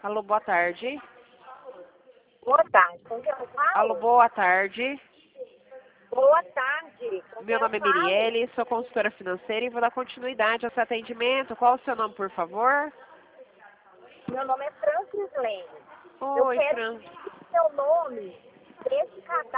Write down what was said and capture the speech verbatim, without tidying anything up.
Alô, boa tarde. Boa tarde. Com quem eu falo? Alô, boa tarde. Boa tarde. Com Meu quem nome eu é falo? Mirielle, sou consultora financeira e vou dar continuidade ao seu atendimento. Qual o seu nome, por favor? Meu nome é Francis Lene. Eu Oi, quero Fran. o seu nome desse cadastro